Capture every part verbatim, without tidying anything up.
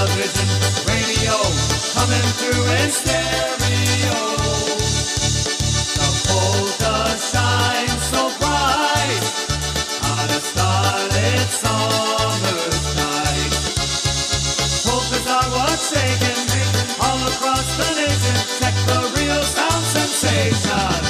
television, radio, coming through in stereo. The polka shines so bright on a starlit summer's night. Polkas are what's shaking all across the nation. Check the real sound sensation.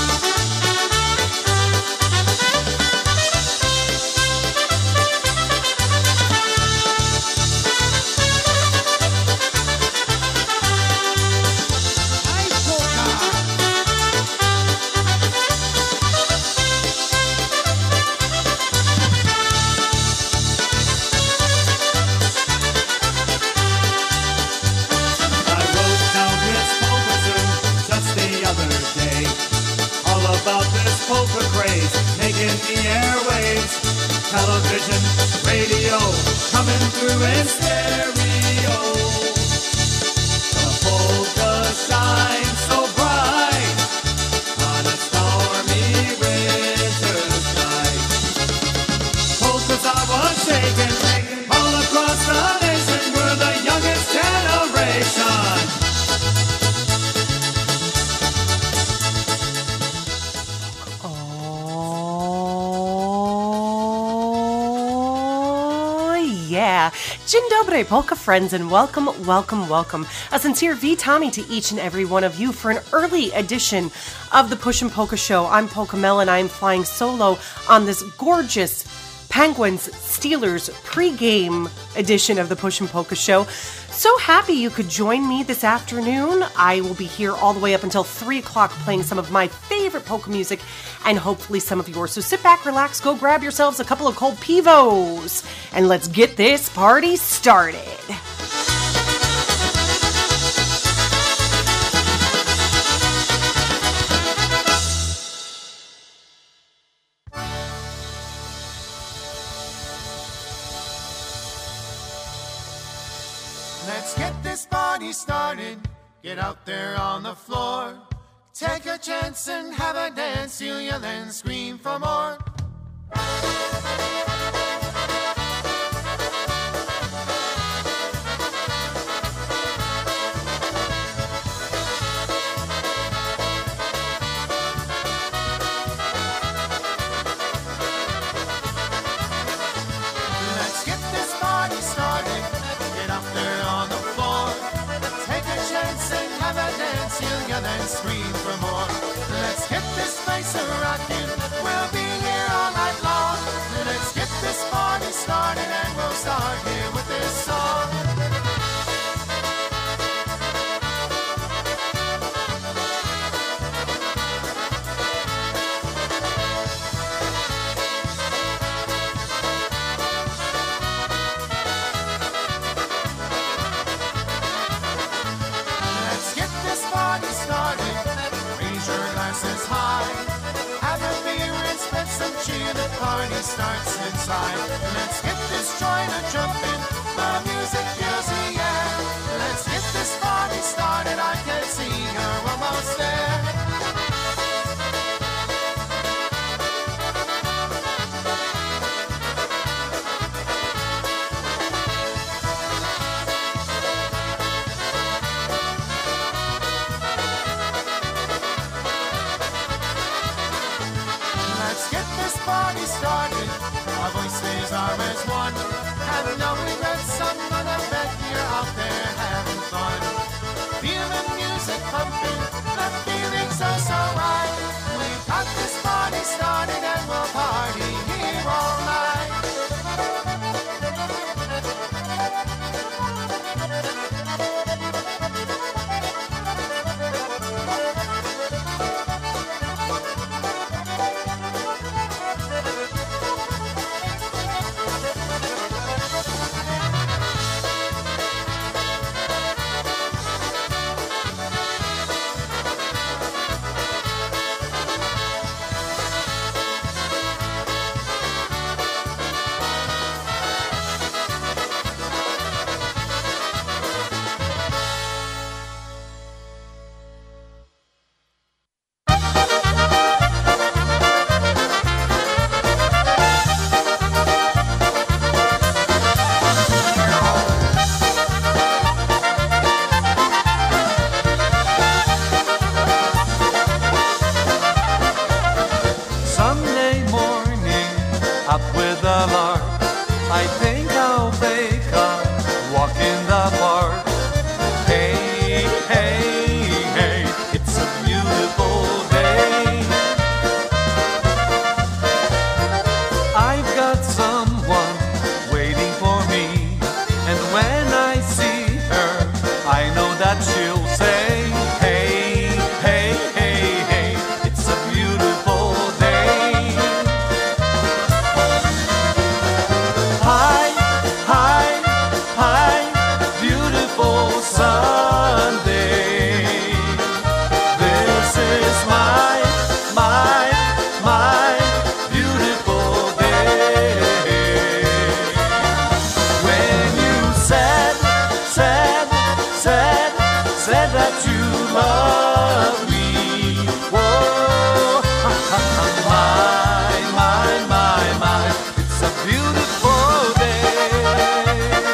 Polka craze, making the airwaves. Television, radio, coming through in stereo. The polka shines so bright on a stormy winter's night. Polkas are what's shaking all across the nation. We're the youngest generation. Yeah. Dzień dobry, polka friends, and welcome, welcome, welcome. A sincere Witamy to each and every one of you for an early edition of the Push and Polka Show. I'm Polka Mel, and I'm flying solo on this gorgeous Penguins Steelers pregame edition of the Push and Polka Show. So happy you could join me this afternoon. I will be here all the way up until three o'clock playing some of my favorite polka music and hopefully some of yours. So sit back, relax, go grab yourselves a couple of cold pivos, and let's get this party started. Let's get this party started. Get out there on the floor. Take a chance and have a dance. You yell and scream for more. Let's get this party started. Get out there on the floor. Take a chance and have a dance. You yell and scream for more. Let's get this place a-rockin'. We'll be here all night long. Let's get this party started, and we'll start here with this song. Let's get this party started. Raise your glasses high. Have a beer and spread some cheer. The party starts inside. Let's get this joint a-jumping. The music fills the air. Let's get this party started. I can see you're almost there. Let's get this party started. Our voices are as one. Have no regrets, I'm gonna bet you're out there having fun. Feel the music pumping, the feeling's so, so right. We've got this party started and we'll party here all night. with a lark. I think I'll take a walk in the park. Hey, hey, hey, it's a beautiful day. I've got someone waiting for me, and when I see her, I know that she'll say, hey, hey, hey, hey, it's a beautiful day. Hi, hi, hi, beautiful Sunday. This is my, my, my beautiful day. When you said, said, said, said that you love me, whoa, my, my, my, my, it's a beautiful day.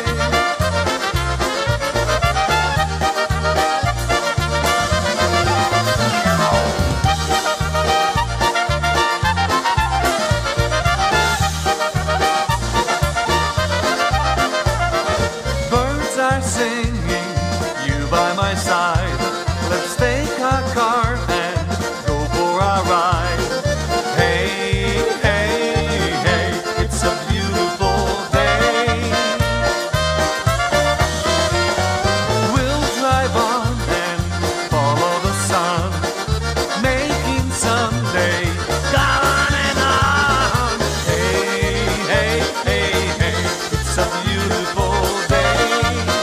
Birds are singing, you by my side. Let's take a car and go for a ride. Hey, hey, hey, it's a beautiful day. We'll drive on and follow the sun, making someday go on and on. Hey, hey, hey, hey, it's a beautiful day.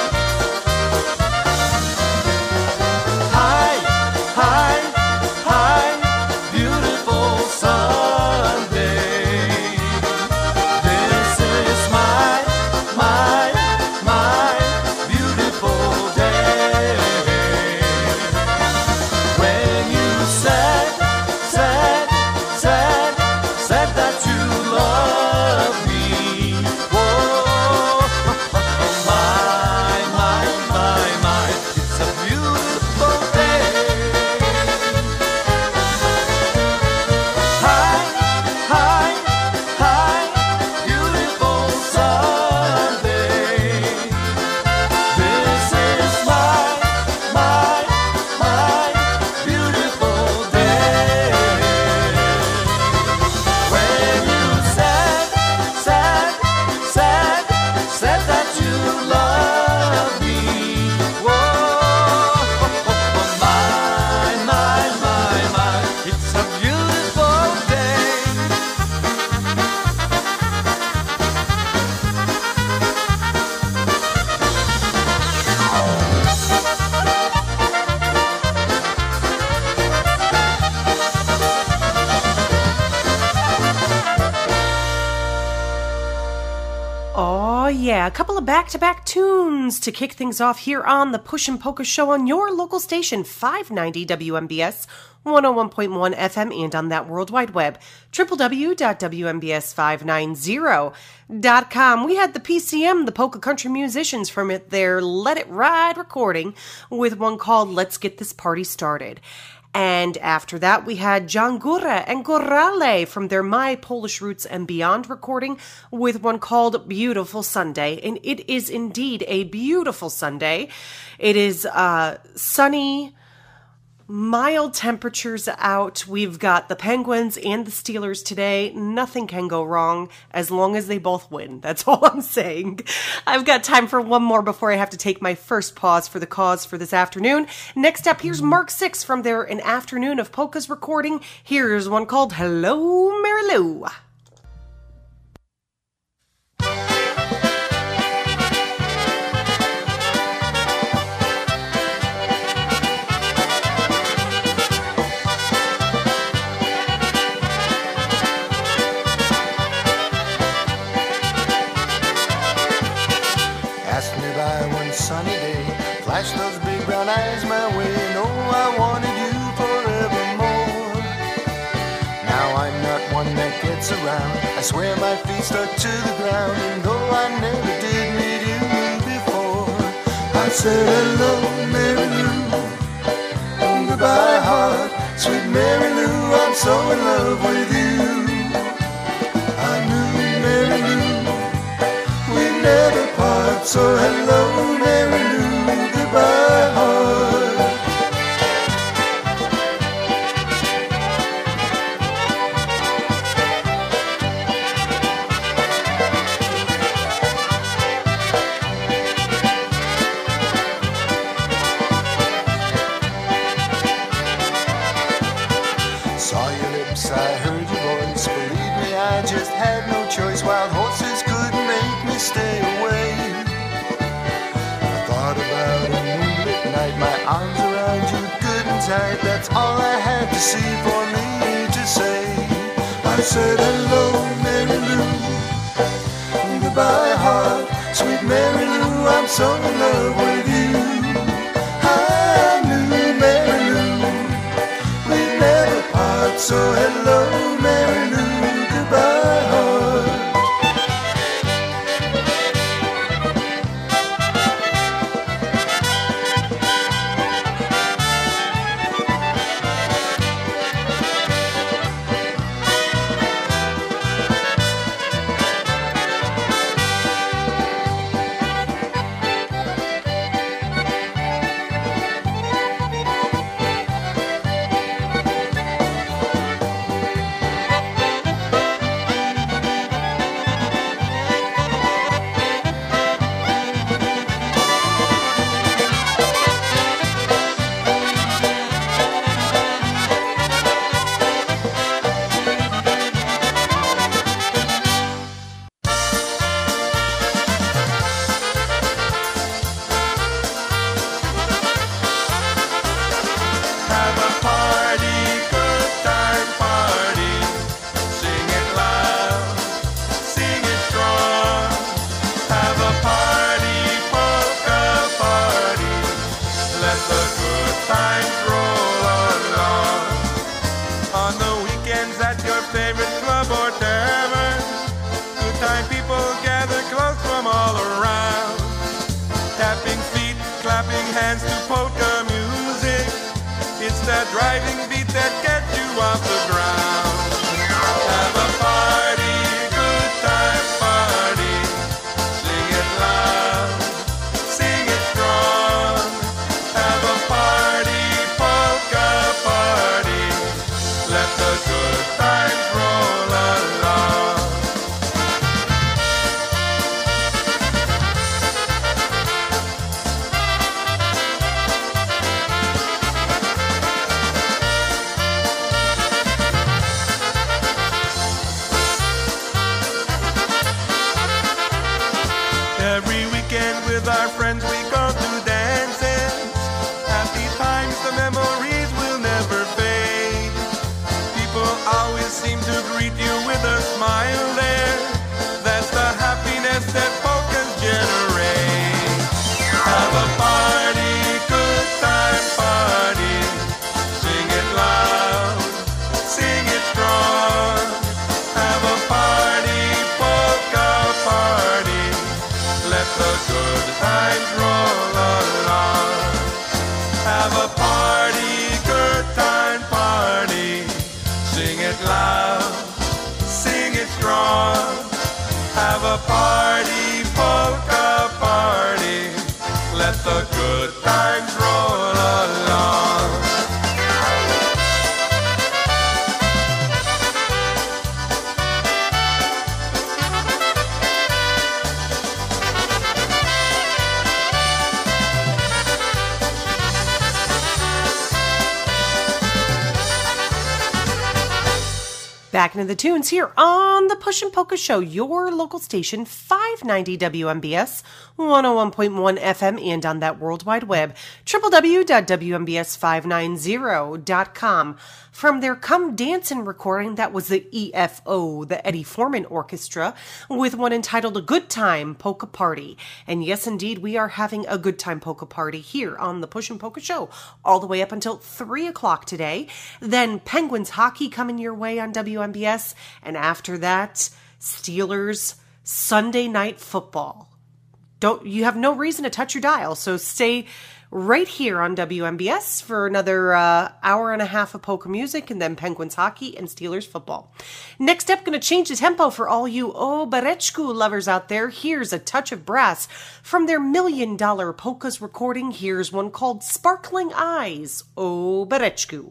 Hi, hi, hi, beautiful Sunday. This is my, my, my beautiful day. When you said, said, said, said that you love me, whoa, my, my, my, my, it's a beautiful day. Hi, hi, hi, beautiful Sunday. This is my, my, my beautiful day. When you said, said, said, said that you love me, whoa, my, my, my, my, it's a beautiful day. Oh, yeah. A couple of back to back tunes to kick things off here on the Push and Polka Show on your local station, five ninety W M B S, one oh one point one F M, and on that World Wide Web, w w w dot w m b s five ninety dot com. We had the P C M, the Polka Country Musicians, from it, their Let It Ride recording with one called Let's Get This Party Started. And after that, we had John Gura and Gorale from their My Polish Roots and Beyond recording with one called Beautiful Sunday. And it is indeed a beautiful Sunday. It is uh, sunny, mild temperatures out. We've got the Penguins and the Steelers today. Nothing can go wrong as long as they both win. That's all I'm saying. I've got time for one more before I have to take my first pause for the cause for this afternoon. Next up, here's Mark Six from their An Afternoon of Polkas recording. Here's one called Hello, Mary Lou. Passed me by one sunny day, flashed those big brown eyes my way, and oh, I wanted you forevermore. Now I'm not one that gets around, I swear my feet stuck to the ground, and though I never did meet you before, I said hello, Mary Lou, oh, goodbye heart, sweet Mary Lou, I'm so in love with you. I knew never part. So hello, Mary Lou, goodbye, heart. Saw your lips, I heard your voice. Believe me, I just had no choice. Wild horses couldn't make me stay away. I thought about a moonlit night, my arms around you good and tight. That's all I had to see for me to say. I said hello, Mary Lou, goodbye, heart. Sweet Mary Lou, I'm so in love with you. I knew Mary Lou, we'd never part. So hello, Mary Lou, goodbye, heart. Have a party, good time party. Sing it loud, sing it strong. Have a party, polka party. Let the good times roll along. On the weekends at your favorite club or tavern, good time people gather close from all around. Tapping feet, clapping hands to polka music. It's that driving beat that gets you off the ground. Have a party, good time party. Sing it loud, sing it strong. Have a party, polka party. Let the good times roll along. Every weekend with our friends we go to dances. Happy times, the memories will never fade. People always seem to greet you with a smile there. That's the happiness that polkas generate. Have a party, good time party. Sing it loud, sing it strong. Have a party, polka party. Let the good times roll along. Have a party, good time party. Sing it loud, sing it strong. Have a party, polka party. Let the good times roll along. Back into the tunes here on the Pushin' Polka Show, your local station, five ninety W M B S, one oh one point one F M, and on that World Wide Web, w w w dot w m b s five ninety dot com. From their Come Dancin' recording, that was the E F O, the Eddie Foreman Orchestra, with one entitled A Good Time Polka Party. And yes, indeed, we are having a good time polka party here on the Pushin' Polka Show, all the way up until three o'clock today. Then Penguins hockey coming your way on W M B S. And after that, Steelers Sunday Night Football. Don't you have no reason to touch your dial, so stay right here on W M B S for another uh, hour and a half of polka music and then Penguins hockey and Steelers football. Next up, going to change the tempo for all you Obereczku lovers out there. Here's a touch of brass from their Million Dollar Polkas recording. Here's one called Sparkling Eyes, Obereczku.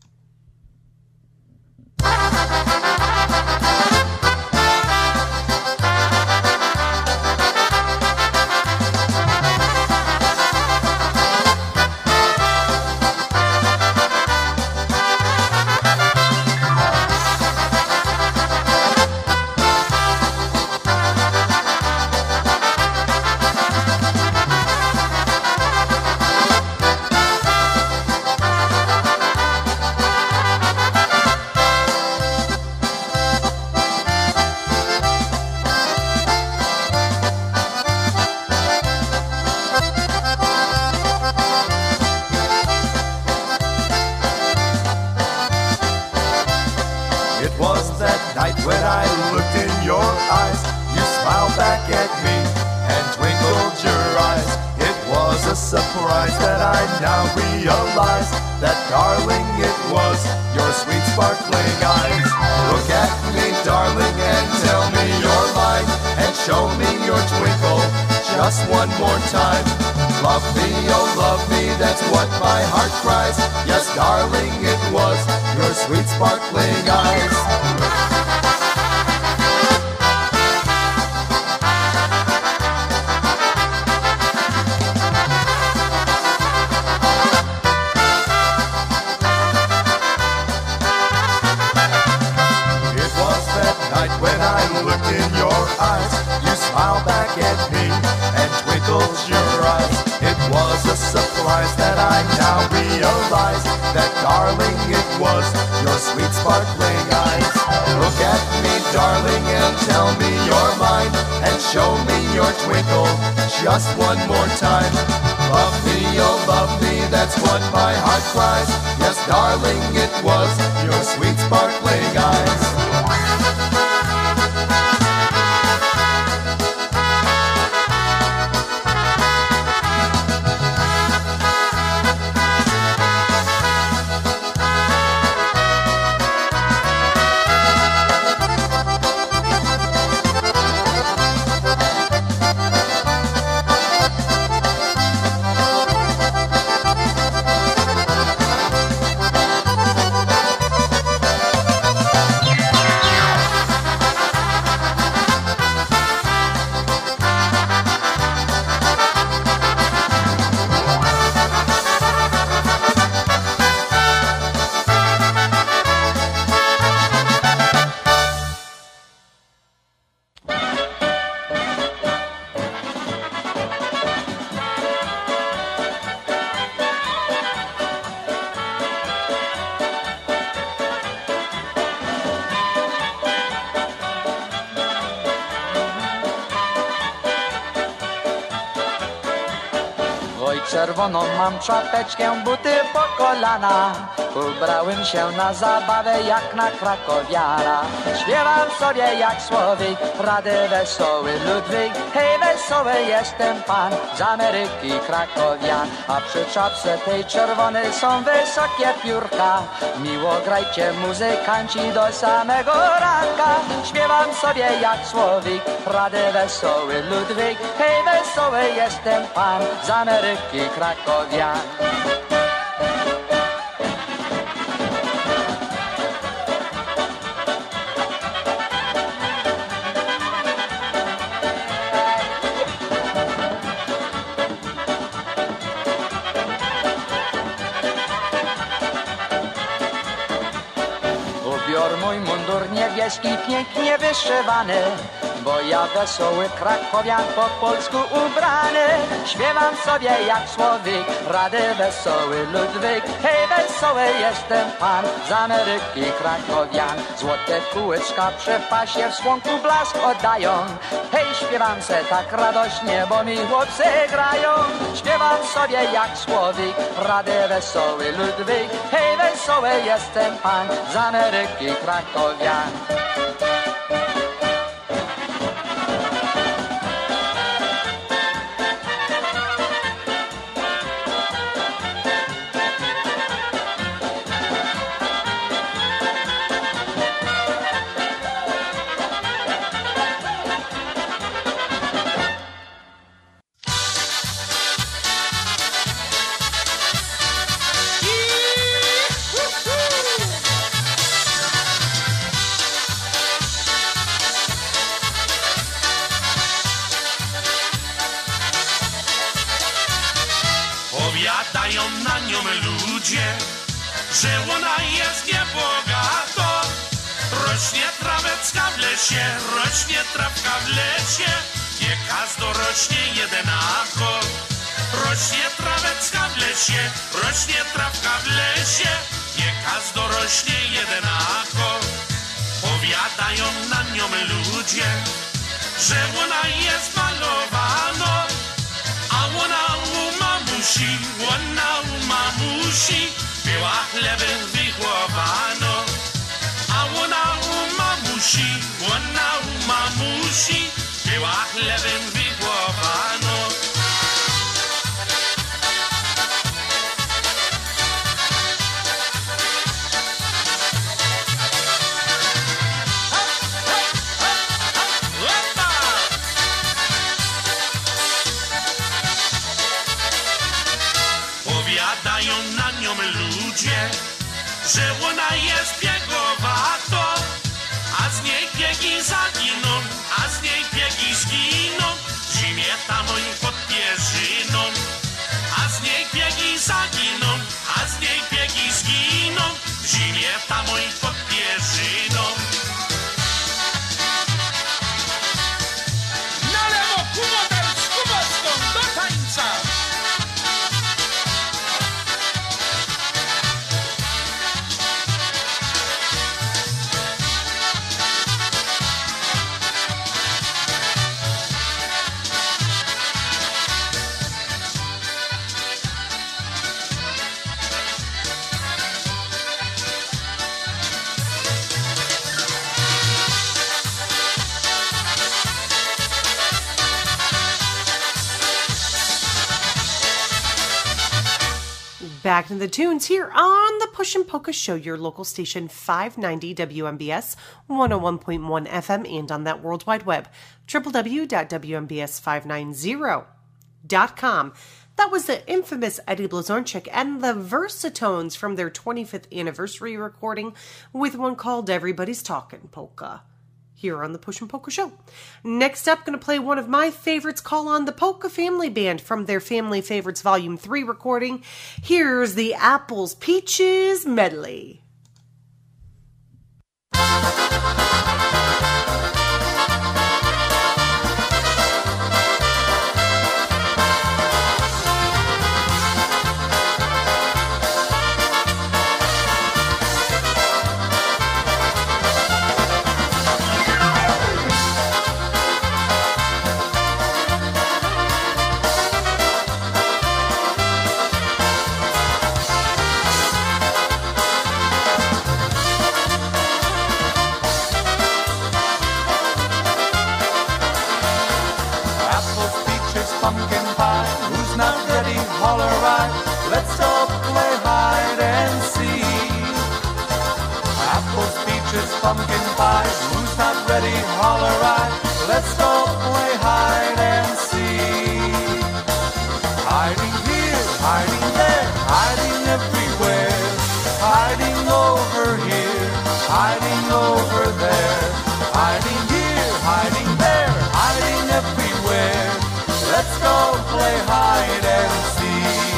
Surprise that I now realize that, darling, it was your sweet sparkling eyes. Look at me, darling, and tell me you're mine, and show me your twinkle just one more time. Love me, oh love me, that's what my heart cries. Yes, darling, it was your sweet sparkling eyes. That I now realize that, darling, it was your sweet sparkling eyes. Look at me, darling, and tell me you're mine, and show me your twinkle just one more time. Love me, oh love me, that's what my heart cries. Yes, darling, it was your sweet sparkling eyes. Czerwoną mam czapeczkę, buty po kolana. Ubrałem się na zabawę jak na krakowiana. Śpiewam sobie jak słowik, rady wesoły Ludwik. Hej, wesoły jestem pan z Ameryki krakowian. A przy czapce tej czerwonej są wysokie piórka. Miło grajcie muzykanci do samego ranka. Śpiewam sobie jak słowik, rady wesoły Ludwik. Hej, wesoły jestem pan z Ameryki krakowian. Ubiór mój mundur niebieski, pięknie wyszywany, bo ja wesoły krakowian po polsku ubrany. Śpiewam sobie jak słowik, rady wesoły Ludwik. Hej, wesoły jestem pan z Ameryki krakowian. Złote kółeczka przy pasie w słonku blask oddają. Hej, śpiewam se tak radośnie, bo mi chłopcy grają. Śpiewam sobie jak słowik, rady wesoły Ludwik. Hej, wesoły jestem pan z Ameryki krakowian. ludzie, że ona jest niebogato. Rośnie trawecka w lesie, rośnie trawka w lesie, nie każdo rośnie jedenako. Rośnie trawecka w lesie, rośnie trawka w lesie, nie każdo rośnie jedenako. Powiadają na nią ludzie, że ona jest malowano, a ona u mamusi, ona u mamusi była chlebem wychowano. A ona u mamusi, ona u mamusi była chlebem wychowano. Powiadają na nią ludzie, że ona jest biegowato, a z niej biegi zaginą, a z niej biegi zginą, w zimie tam oj pod pierzyną. A z niej biegi zaginą, a z niej biegi zginą, w zimie tam oj pod pierzyną. Na lewo, kumoter z kubocką, do tańca! Back to the tunes here on the Pushin' Polka Show, your local station five ninety W M B S, one oh one point one F M, and on that World Wide Web, w w w dot w m b s five ninety dot com. That was the infamous Eddie Blazonczyk and the Versatones from their twenty-fifth anniversary recording with one called Everybody's Talkin' Polka, here on the Pushin' Polka Show. Next up, going to play one of my favorites, Call on the Polka Family Band from their Family Favorites Volume three recording. Here's the Apples Peaches Medley. Let's all play hide and seek. Apples, peaches, pumpkin pie. Who's not ready? Holler right. Let's all play hide and seek. Hiding here, hiding there, hiding everywhere. Hiding over here, hiding over there. Hiding here, hiding there, hiding everywhere. Let's go play hide and seek.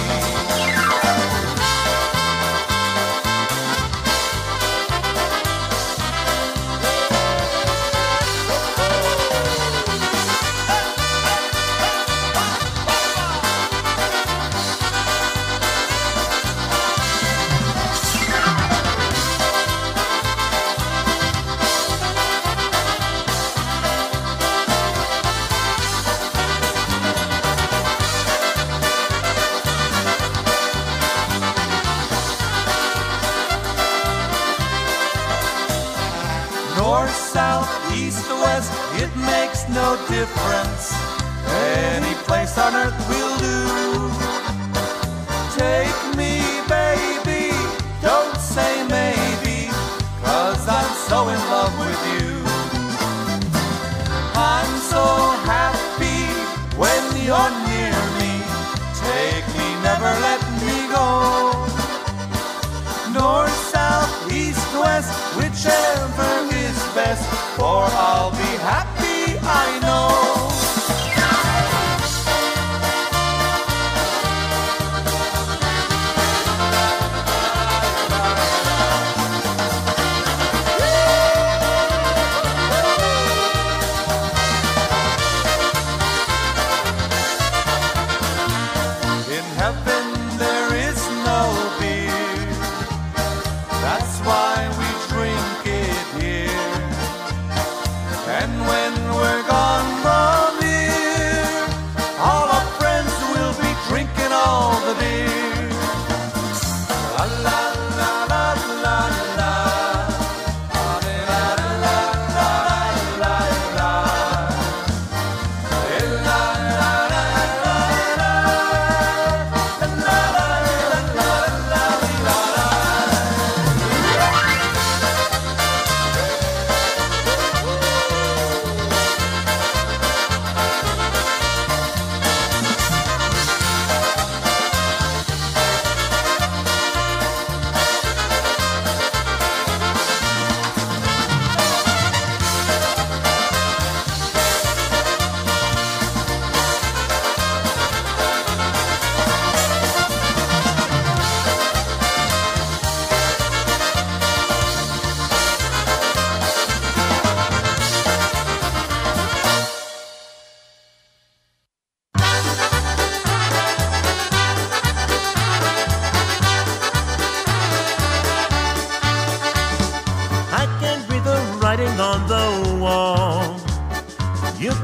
North, south, east, west, it makes no difference. Any place on earth will do. Take me, baby, don't say maybe, 'cause I'm so in love with you. I'm so happy when you're near me. Take me, never let me go. North, south, east, west, whichever is best, for I'll be happy, I know.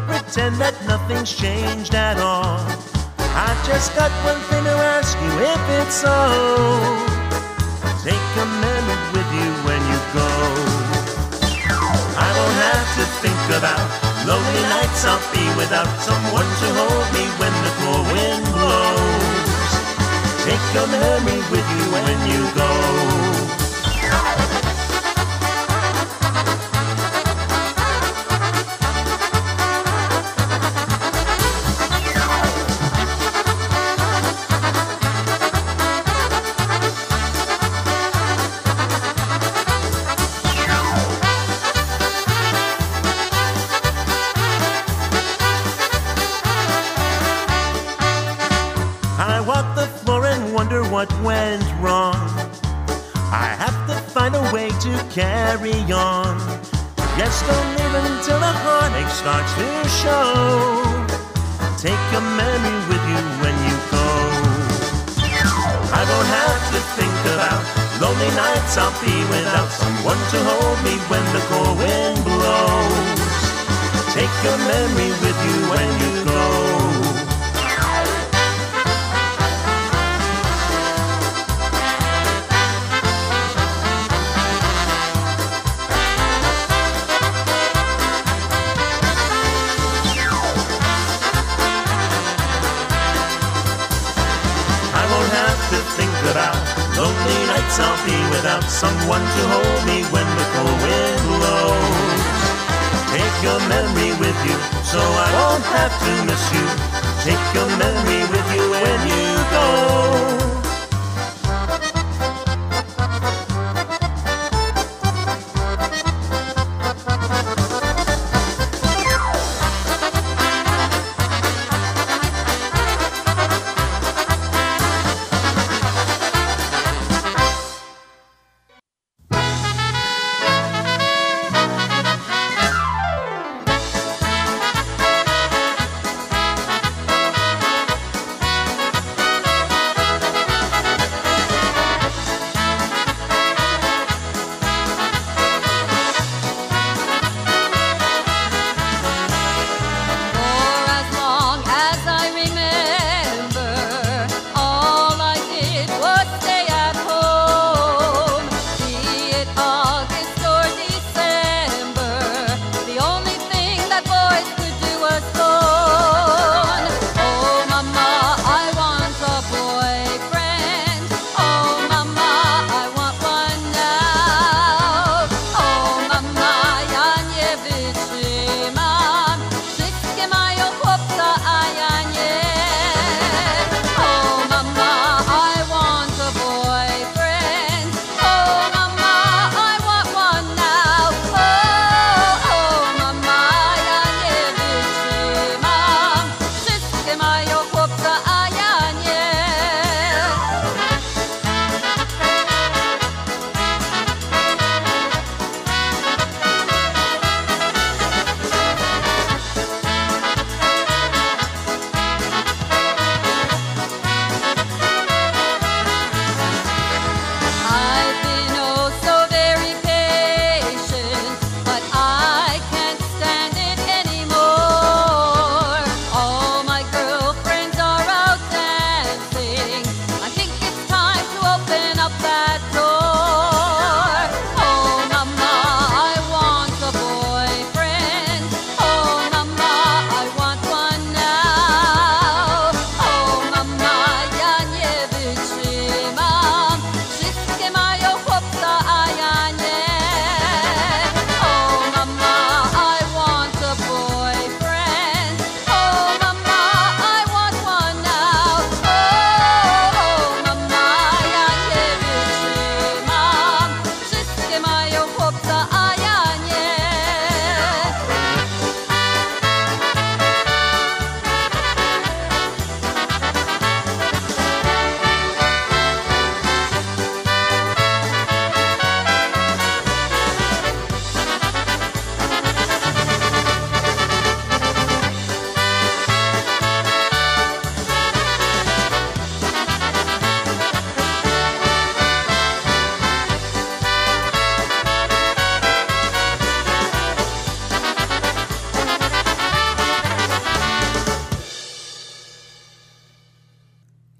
pretend that nothing's changed at all. I just got one thing to ask you, if it's so. Take a memory with you when you go. I don't have to think about lonely nights I'll be without someone to hold me when the cold wind blows. Take a memory with you when you go. What went wrong? I have to find a way to carry on. Just don't leave until the heartache starts to show. Take a memory with you when you go. I don't have to think about lonely nights I'll be without someone to hold me when the cold wind blows. Take a memory with you when you go. Lonely nights I'll be without someone to hold me when the cold wind blows. Take your memory with you so I won't have to miss you. Take your memory with you when you go.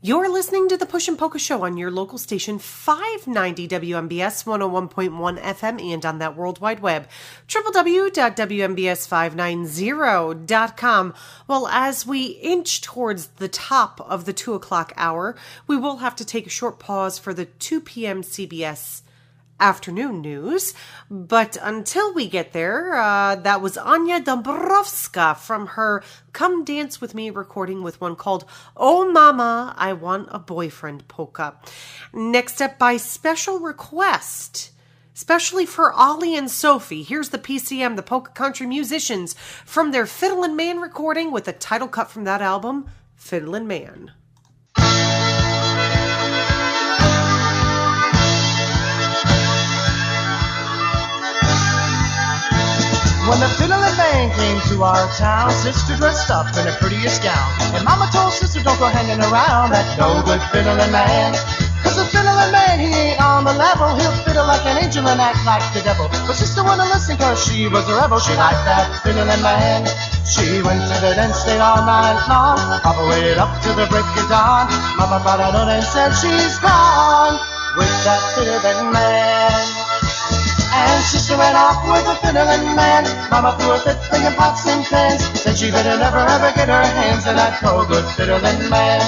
You're listening to the Push and Polka Show on your local station, five ninety W M B S one oh one point one F M, and on that World Wide Web, w w w dot w m b s five ninety dot com. Well, as we inch towards the top of the two o'clock hour, we will have to take a short pause for the two p.m. C B S afternoon news. But until we get there, uh, that was Anya Dombrowska from her Come Dance With Me recording with one called Oh Mama, I Want a Boyfriend polka. Next up, by special request, especially for Ollie and Sophie, here's the P C M, the Polka Country Musicians, from their Fiddlin' Man recording with a title cut from that album, Fiddlin' Man. When the fiddling man came to our town, sister dressed up in her prettiest gown. And mama told sister, don't go hanging around that no good fiddling man. Cause the fiddling man, he ain't on the level. He'll fiddle like an angel and act like the devil. But sister wouldn't listen cause she was a rebel. She liked that fiddling man. She went to the dance, stayed all night long. Papa waited up to the break of dawn. Mama brought her note and said she's gone with that fiddling man. And sister ran off with a fiddling man. Mama threw a fit thing in pots and pans. Said she better never ever get her hands on that no good fiddling man.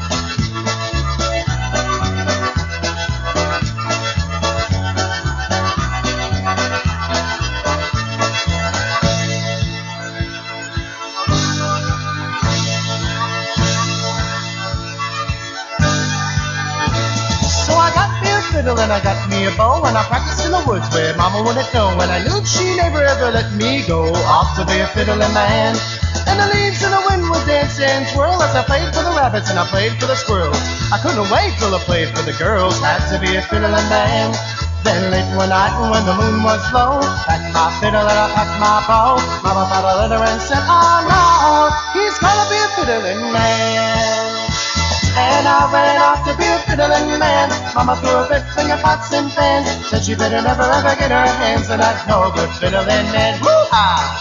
And I got me a bow and I practiced in the woods where mama wouldn't know. And I knew she never ever let me go off to be a fiddling man. And the leaves in the wind would dance and twirl as I played for the rabbits and I played for the squirrels. I couldn't wait till I played for the girls, had to be a fiddling man. Then late one night when the moon was low, packed my fiddle and I packed my bow. Mama found a letter and said, oh no, he's gonna be a fiddling man. And I ran off to be a fiddling man. Mama threw a big finger pots and pans. Said she better never ever get her hands on that no good fiddling man. Woo-ha!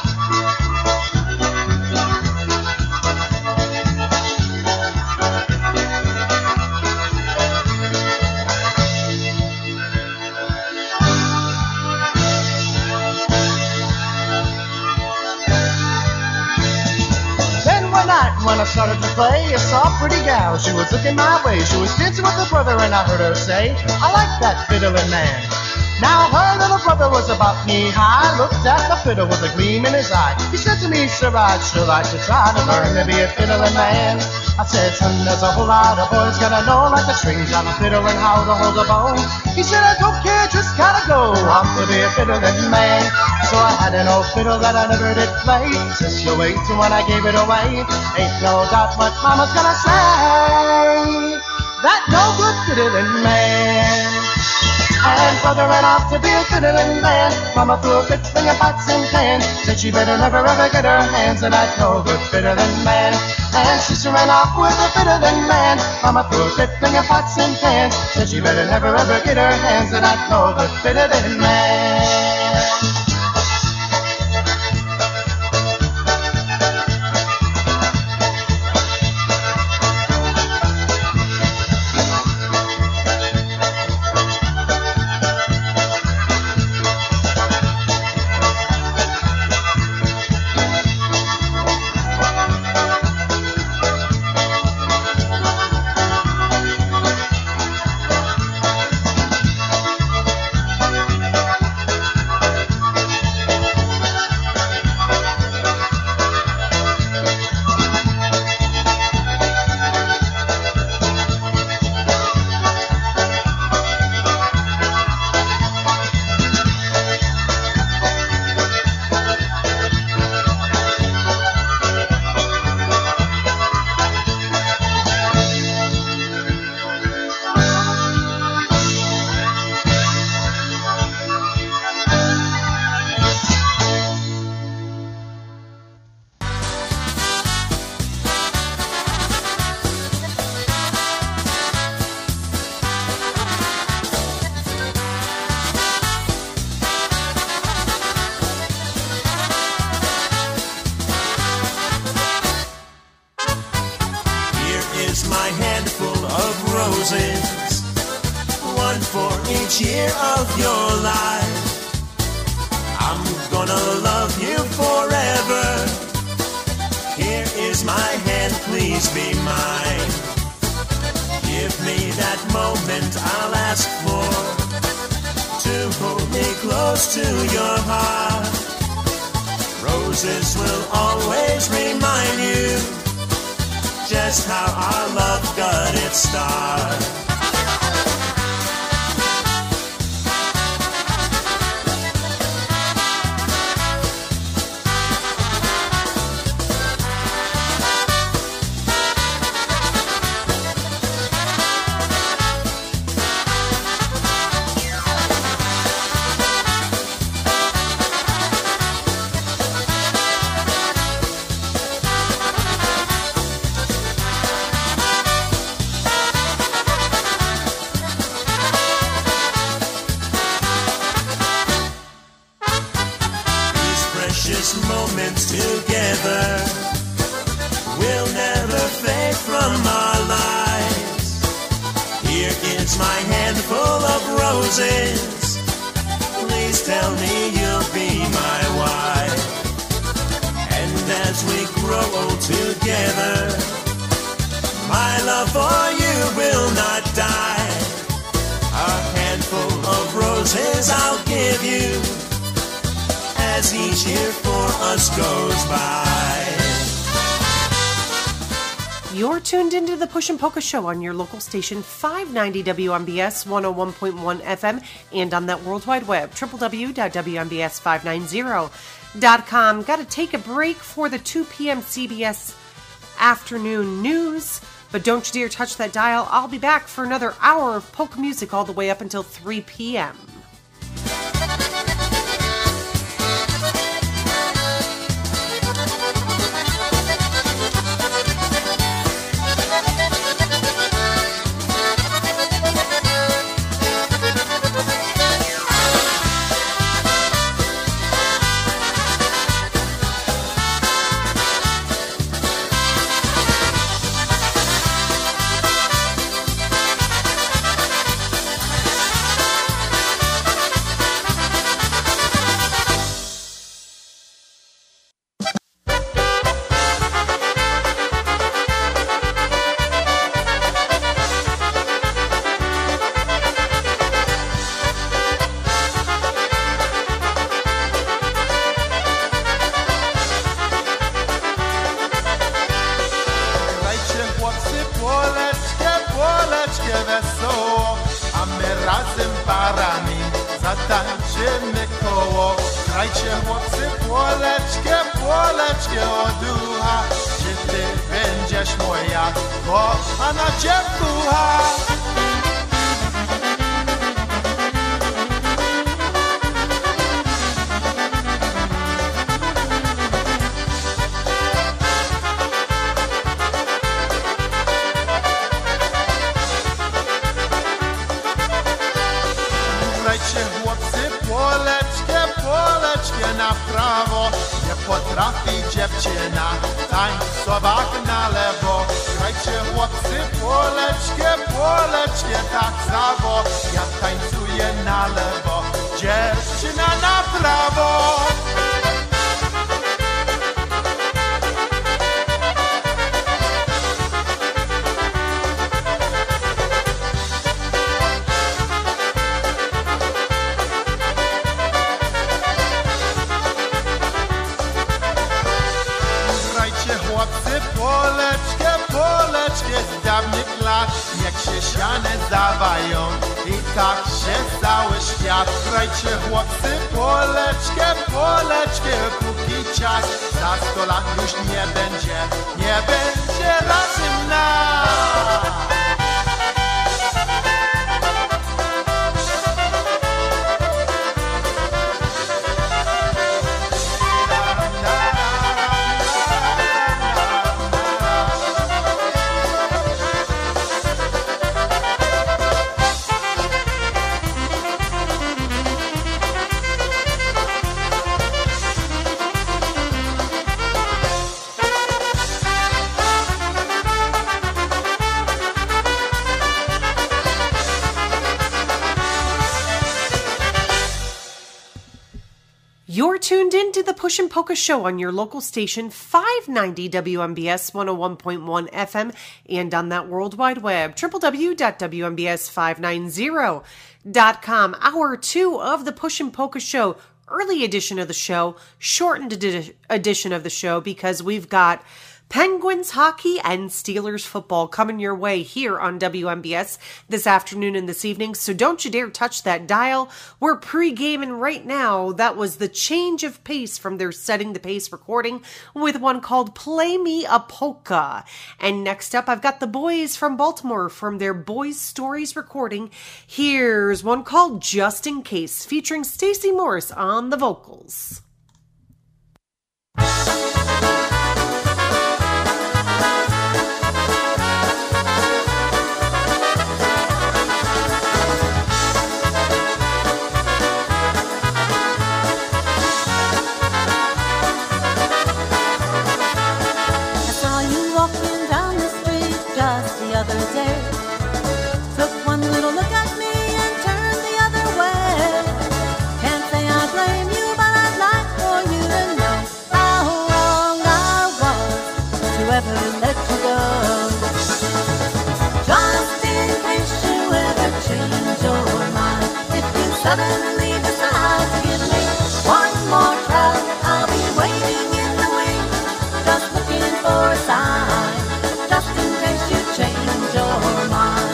When I started to play, I saw a pretty gal. She was looking my way. She was dancing with her brother, and I heard her say, I like that fiddling man. Now her little brother was about knee high. Looked at the fiddle with a gleam in his eye. He said to me, sir, I'd sure like to try to learn to be a fiddling man. I said, son, there's a whole lot of boys gotta know, like the strings on a fiddle and how to hold a bow. He said, I don't care, just gotta go on to be a fiddling man. So I had an old fiddle that I never did play. Sister, wait till when I gave it away. Ain't no doubt what mama's gonna say. That no good fiddling man. And brother ran off to be a fiddling man. Mama threw a fit thing of pots and pans. Said she better never ever get her hands on that no good fiddling man. And sister ran off with a fiddling man. Mama threw a fit thing of pots and pans. Said she better never ever get her hands on that no good fiddling man. each year of your life. I'm gonna love you forever. Here is my hand, please be mine. Give me that moment I'll ask for, to hold me close to your heart. Roses will always remind you just how our love got its start. Moments together will never fade from our lives. Here is my handful of roses. Please tell me you'll be my wife. And as we grow old together, my love for you will not die. A handful of roses I'll give you as each year for us goes by. You're tuned into the Push and Polka Show on your local station, five ninety W M B S one oh one point one F M, and on that World Wide Web, w w w dot w m b s five ninety dot com. Got to take a break for the two p.m. C B S afternoon news, but don't you dare touch that dial. I'll be back for another hour of polka music all the way up until three p.m. the Push and Polka Show on your local station, five ninety W M B S one oh one point one F M, and on that World Wide Web, w w w dot w m b s five ninety dot com. Hour two of the Push and Polka Show, early edition of the show, shortened edi- edition of the show, because we've got Penguins hockey and Steelers football coming your way here on W M B S this afternoon and this evening. So don't you dare touch that dial. We're pre-gaming right now. That was the change of pace from their Setting the Pace recording with one called Play Me a Polka. And next up, I've got the boys from Baltimore from their Boys Stories recording. Here's one called Just in Case, featuring Stacey Morris on the vocals. Suddenly decide to give me one more try. I'll be waiting in the wings, just looking for a sign, just in case you change your mind.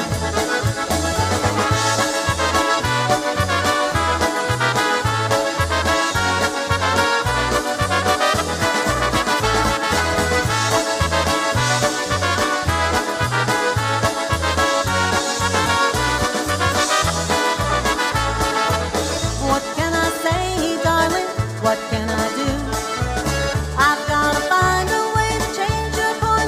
What can I do? I've got to find a way to change your point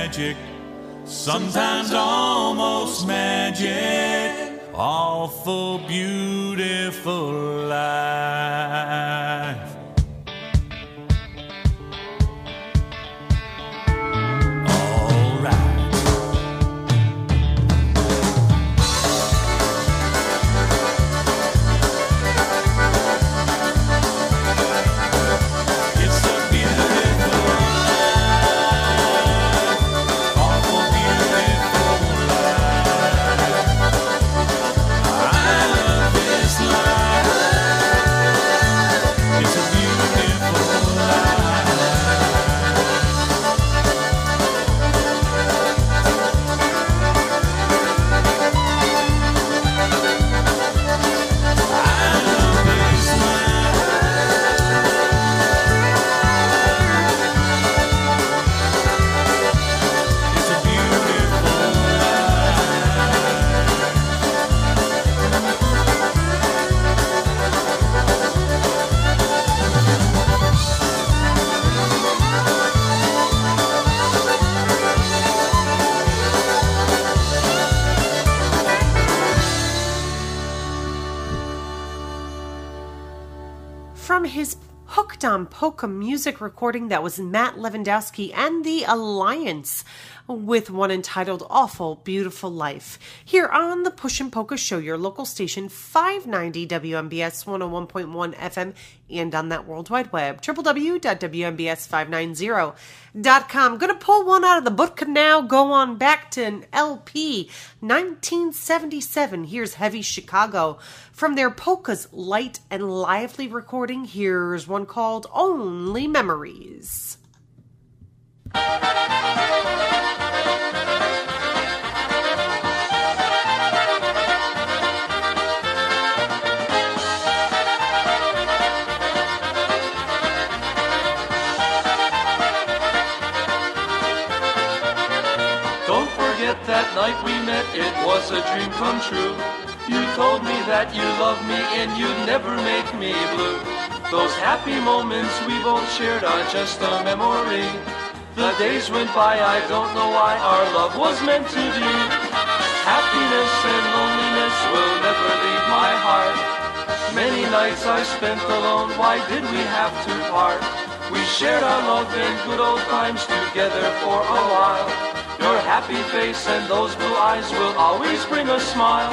tragic, sometimes almost magic, awful beautiful life. From his Hooked on Polka music recording, that was Matt Lewandowski and the Alliance with one entitled Awful Beautiful Life. Here on the Pushin' Polka Show, your local station, five ninety W M B S one oh one point one F M, and on that World Wide Web, w w w dot w m b s five ninety dot com. Gonna pull one out of the book now, go on back to an L P, nineteen seventy-seven. Here's Heavy Chicago. From their Polka's Light and Lively recording, here's one called Only Memories. That night we met, it was a dream come true. You told me that you loved me and you'd never make me blue. Those happy moments we both shared are just a memory. The days went by, I don't know why our love was meant to be. Happiness and loneliness will never leave my heart. Many nights I spent alone, why did we have to part? We shared our love and good old times together for a while. Your happy face and those blue eyes will always bring a smile.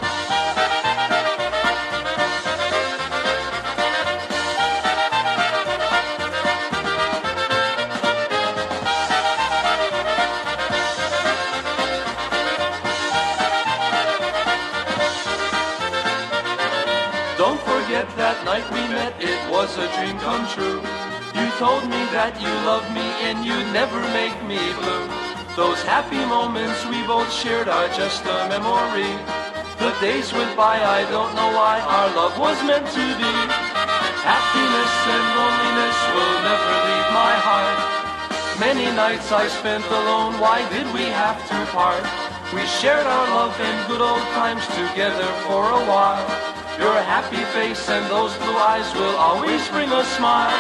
Don't forget that night we met, it was a dream come true. You told me that you loved me and you'd never make me blue. Those happy moments we both shared are just a memory. The days went by, I don't know why our love was meant to be. Happiness and loneliness will never leave my heart. Many nights I spent alone, why did we have to part? We shared our love and good old times together for a while. Your happy face and those blue eyes will always bring a smile.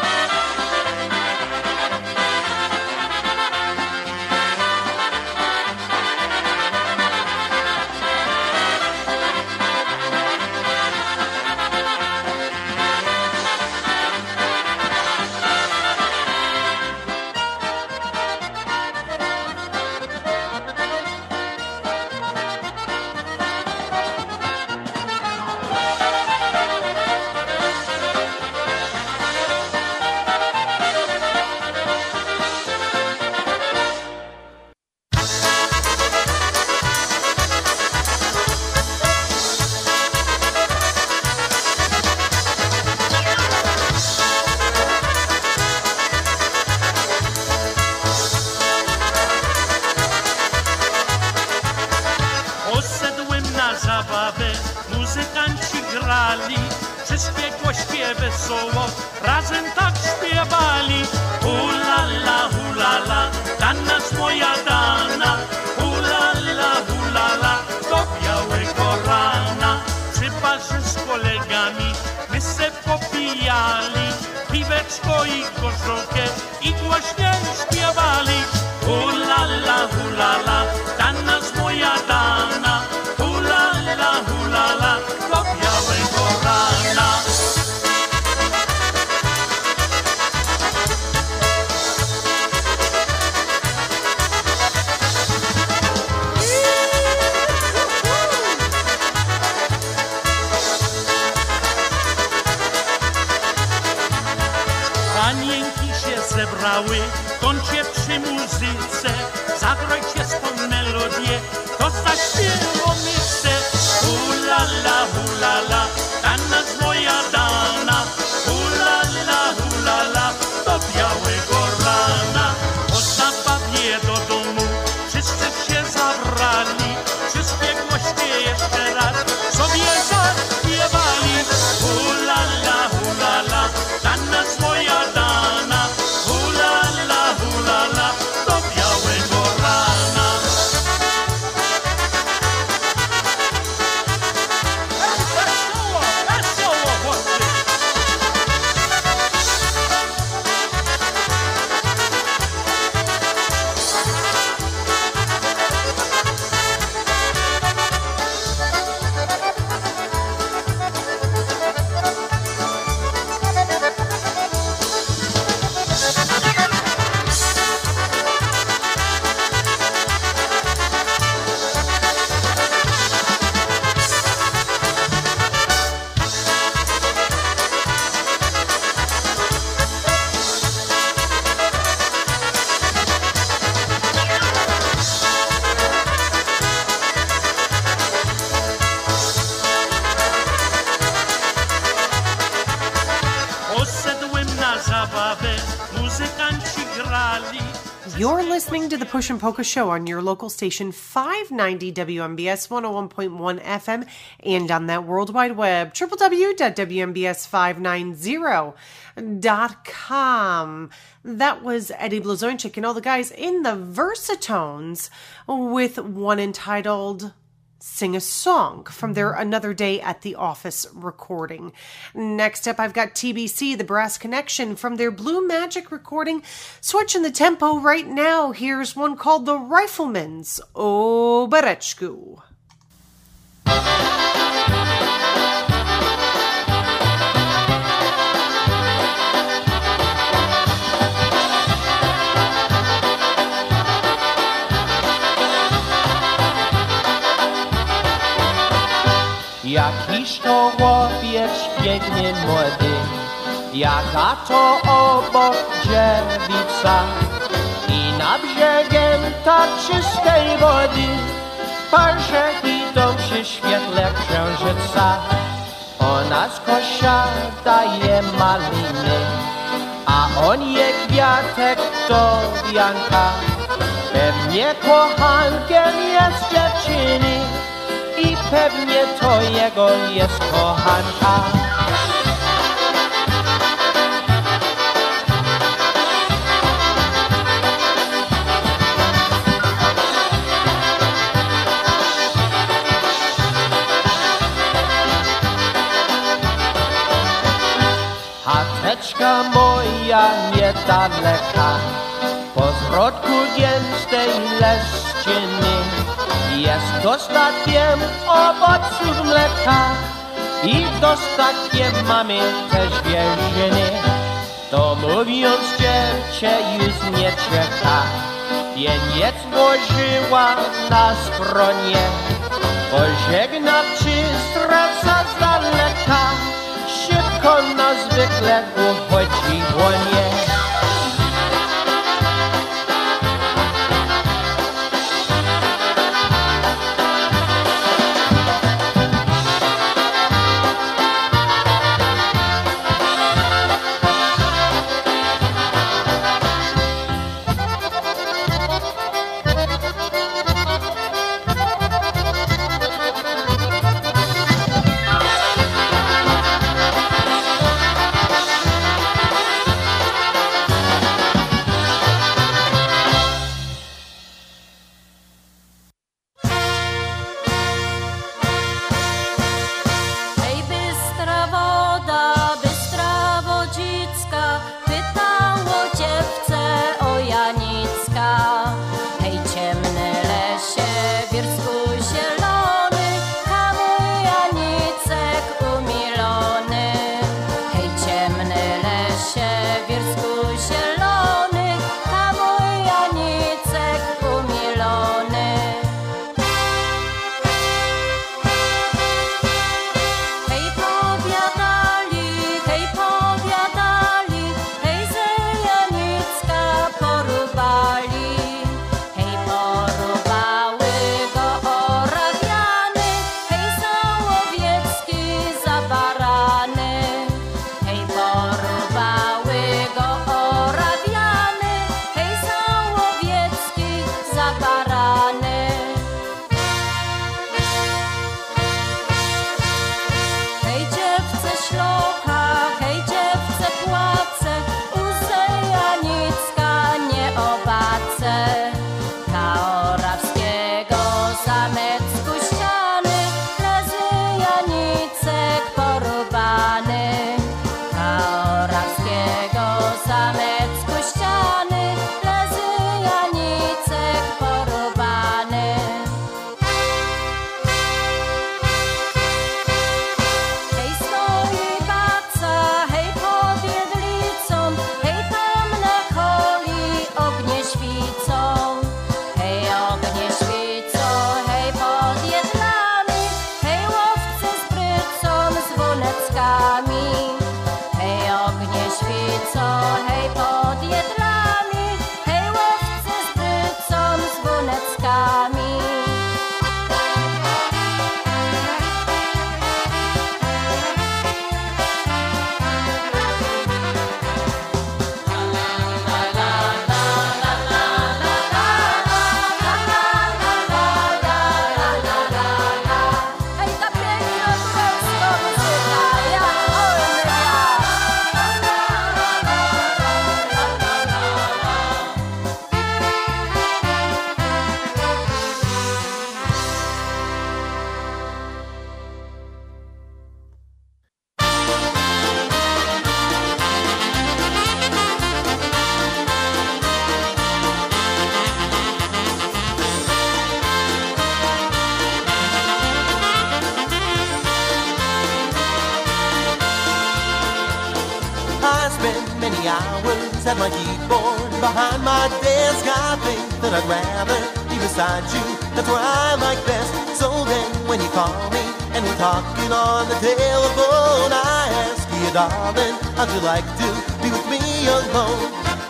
Wesoło, razem tak śpiewali. Hulala, hulala, dana moja dana. Hulala, hulala, do białego rana. Przy barze z kolegami my se popijali piweczko i gorzołkę i głośniej śpiewali. Hulala, hulala, Dana z moja Dana. Hulala, hulala, do białego rana. Panienki się zebrały, kończcie przy muzyce, zagrajcie swą melodię, to zaśpiewa mysze. Hulala, hulala, Dana z moja Dana. Hulala, hulala, do białego rana. Po zabawie do domu wszyscy się zabrali, wszystkie głośniej jeszcze raz sobie zaśpiewali. Hulala, hulala, Dana z moja Dana. Hulala, hulala, do białego rana. Wesoło, wesoło, chłopcy. Poszedłem na zabawę, muzykanci grali. You're listening to the Push and Polka Show on your local station five ninety W M B S one oh one point one F M and on that World Wide Web, w w w dot w m b s five ninety dot com. That was Eddie Blazonczyk and all the guys in the Versatones with one entitled Sing a Song from their Another Day at the Office recording. Next up, I've got T B C, The Brass Connection, from their Blue Magic recording. Switching the tempo right now, here's one called The Rifleman's Obereczku. Jakiś to chłopiec biegnie młody, jaka to obok dziewica i na brzegiem ta czystej wody parze idą przy świetle księżyca. Ona z kosia daje maliny, a on je kwiatek do wianka. Pewnie kochankiem jest dziewczyny i pewnie to jego jest kochanka. Chateczka moja niedaleka, po zrodku gęstej leszczyny, jest dostatkiem owoców mleka i dostatkiem mamy też wierzyny. To mówiąc dziewczę już nie czeka, wieniec włożyła na skronie, pożegnawczy straca z daleka, szybko na zwykle uchodzi łonie. ciemny lesie, wirsku zielony, tam mój Janicek umilony. Hej powiadali, hej powiadali, hej ze Janicka porubali. Hej porubały go Orawiany, hej Załowiecki za barany. Hej porubały go Orawiany, hej Załowiecki za barany. Hej dziewce ślocha, hej dziewce płace, łzy Janicka nie obacę. Na Orawskiego zamecku ściany leży Janicek porubany. Na Orawskiego zamecku ściany leży Janicek porubany. Hej stoi baca, hej pod jedlicą, hej tam na holi ognie świcą. Hej ognie świcą, hej pod jedlami, hej łowcy z brycą, z wuneckami. Hej ognie świcą, hej pod jedlami, hej łowcy z brycą, z wuneckami. Hej ta piękna królewska muzyka, ja Olivia. I spend many hours at my keyboard. Behind my desk I think that I'd rather be beside you. That's where I like best. So then when you call me and we're talking on the telephone, I ask you, darling, how'd you like to be with me alone?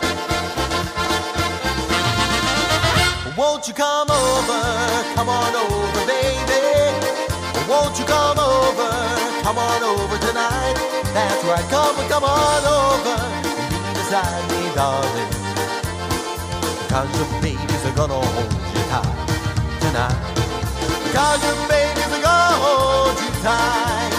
Won't you come over, come on over, baby? Won't you come over, come on over tonight? That's right, come, come on over and be beside me, darling. Cause your babies are gonna hold you tight tonight. Cause your babies are gonna hold you tight.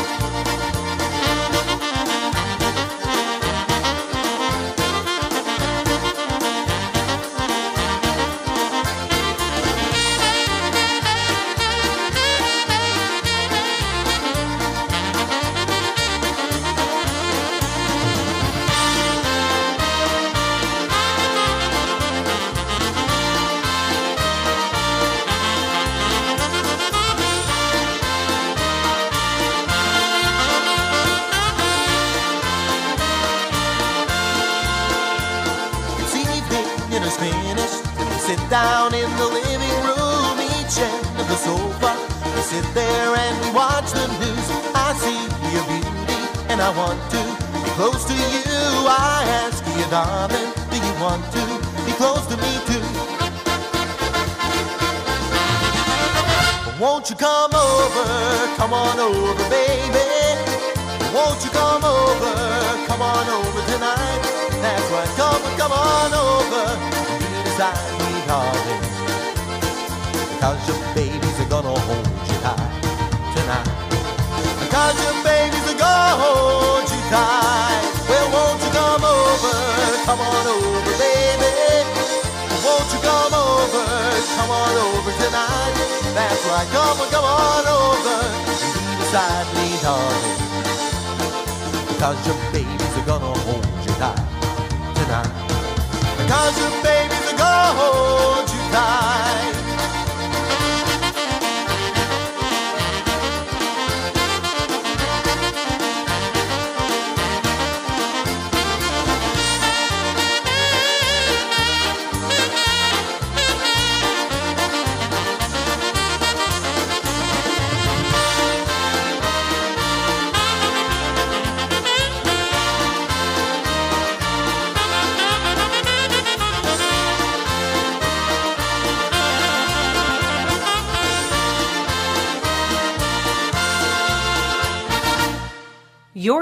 Finished. We sit down in the living room, each end of the sofa. We sit there and we watch the news. I see your beauty and I want to be close to you. I ask you, darling, do you want to be close to me too? Won't you come over, come on over, baby? Won't you come over, come on over tonight? That's right, come, come on over and be beside me, darling. Because your babies are gonna hold you tight tonight. Because your babies are gonna hold you tight. Well, won't you come over, come on over, baby? Won't you come over, come on over tonight? That's right, come on, come on over and be beside me, darling. Because your babies are gonna hold you tight tonight. Because your babies are gonna hold you tight.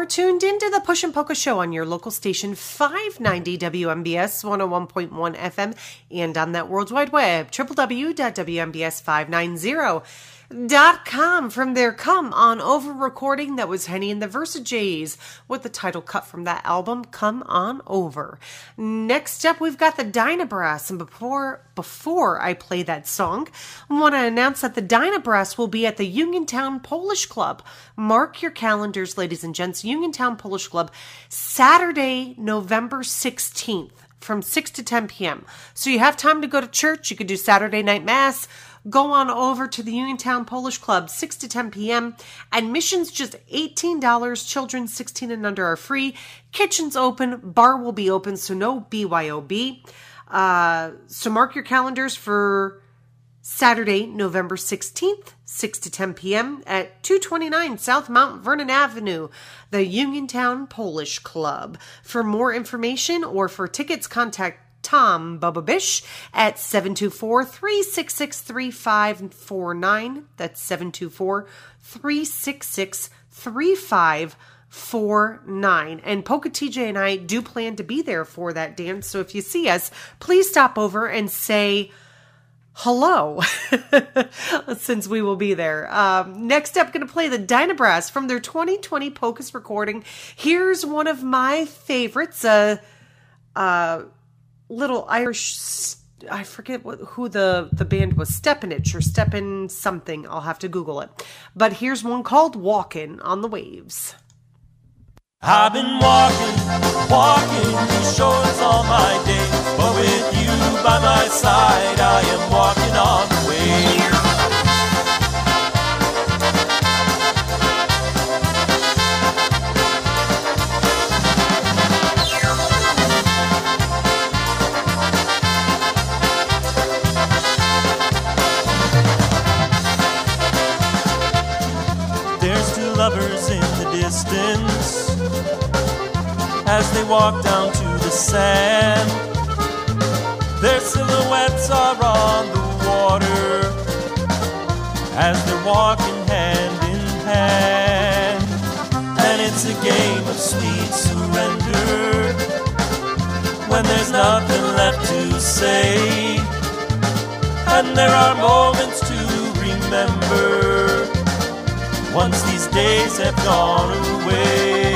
tuned into the Push and Polka Show on your local station, five ninety W M B S one oh one point one F M, and on that World Wide Web, w w w dot w m b s five ninety dot com. From their Come On Over recording, that was Henny and the Versajays with the title cut from that album, Come On Over. Next up, we've got the Dynabrass, and before before I play that song, I want to announce that the Dynabrass will be at the Uniontown Polish Club. Mark your calendars, ladies and gents. Uniontown Polish Club, Saturday, November sixteenth, from six to ten p.m. So you have time to go to church. You could do Saturday night mass. Go on over to the Uniontown Polish Club, six to ten p.m. Admission's just eighteen dollars. Children sixteen and under are free. Kitchen's open. Bar will be open, so no B Y O B. Uh, so mark your calendars for Saturday, November sixteenth, six to ten p.m. at two twenty-nine South Mount Vernon Avenue, the Uniontown Polish Club. For more information or for tickets, contact Tom Bubabish at seven two four, three six six, three five four nine. That's seven two four, three six six, three five four nine. And Polka T J and I do plan to be there for that dance. So if you see us, please stop over and say hello, since we will be there. Um, next up, going to play the Dynabrass from their twenty twenty Polkas recording. Here's one of my favorites, uh, uh, little Irish, I forget what, who the, the band was, Stepanich or Stepan something. I'll have to Google it. But here's one called Walkin' on the Waves. I've been walking, walking these shores all my day, but with you by my side, I am walking on the waves. There's two lovers in the distance as they walk down to the sand. Their silhouettes are on the water as they're walking hand in hand. And it's a game of sweet surrender when there's nothing left to say, and there are moments to remember once these days have gone away.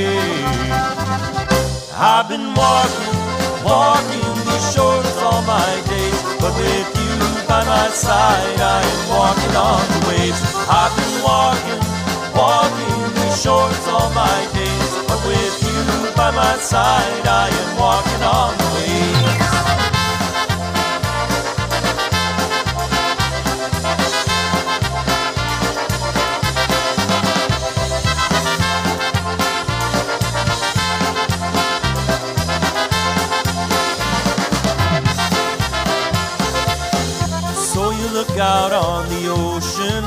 I've been walking, walking these shores all my days, but with you by my side, I am walking on the waves. I've been walking, walking these shores all my days, but with you by my side, I am walking on the waves. Look out on the ocean,